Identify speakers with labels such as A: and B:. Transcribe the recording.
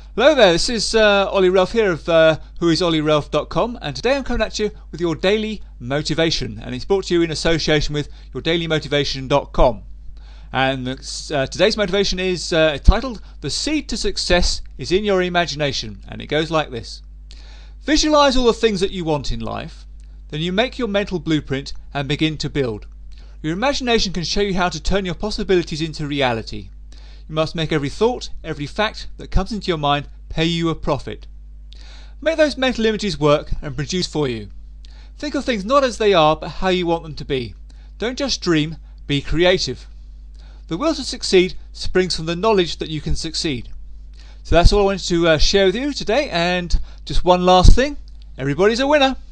A: Hello there, this is Ollie Ralph here of whoisollieralph.com, and today I'm coming at you with your daily motivation, and it's brought to you in association with yourdailymotivation.com. And today's motivation is titled "The Seed to Success is in Your Imagination," and it goes like this. Visualize all the things that you want in life, then you make your mental blueprint and begin to build. Your imagination can show you how to turn your possibilities into reality. You must make every thought, every fact that comes into your mind pay you a profit. Make those mental images work and produce for you. Think of things not as they are, but how you want them to be. Don't just dream, be creative. The will to succeed springs from the knowledge that you can succeed. So that's all I wanted to share with you today, and just one last thing, everybody's a winner.